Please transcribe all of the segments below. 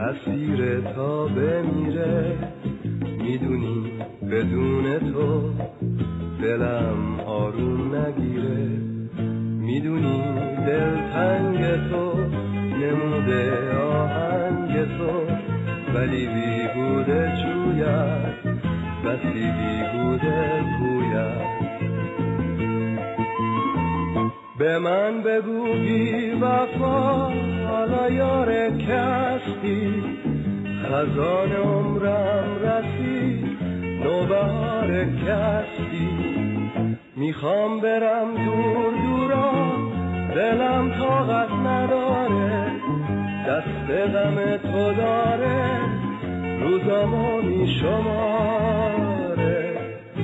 اسیر تا بمیره. میدونی بدون تو دلم آروم نگیره. میدونی دلتنگ تو نموده آهنگ تو، ولی بیهوده جوید بسی بیهوده گوید. به من بگو بی وفا حالا یار کستی، خزان عمرم رسید نوبهار کستی. میخوام برم دور دورا دلم طاقت نداره، دست غم تو داره روزامو میشماره.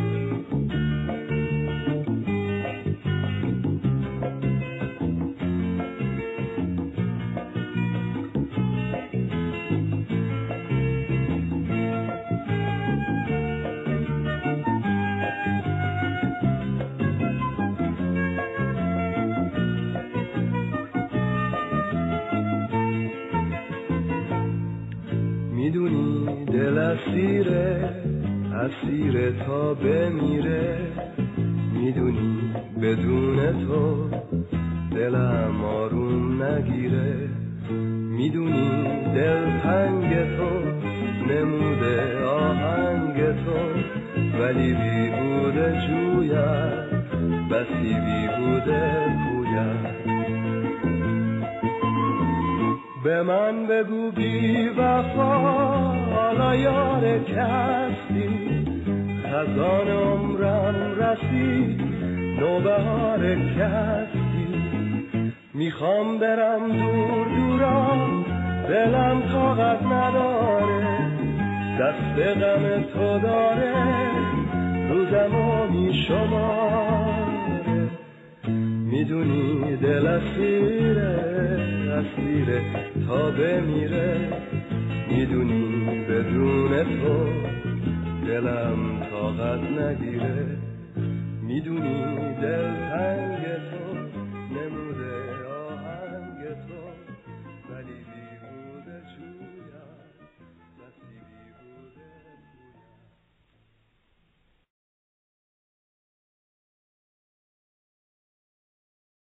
میدونی دل اسیره اسیره تا بمیره. میدونی بدون تو دلم آروم نگیره. میدونی دلتنگ تو نموده آهنگ تو، ولی بیهوده جوید بسی بیهوده گوید. به من بگو بی وفا حالا یار کستی، خزان عمرم رسید نوبهار کستی. میخوام برم دور دورا دلم طاقت نداره، دست غم تو داره روزمو میشماره. میدونی دل اسیره تا بمیره. میدونی بدون تو دلم طاقت نگیره. میدونی دلتنگ تو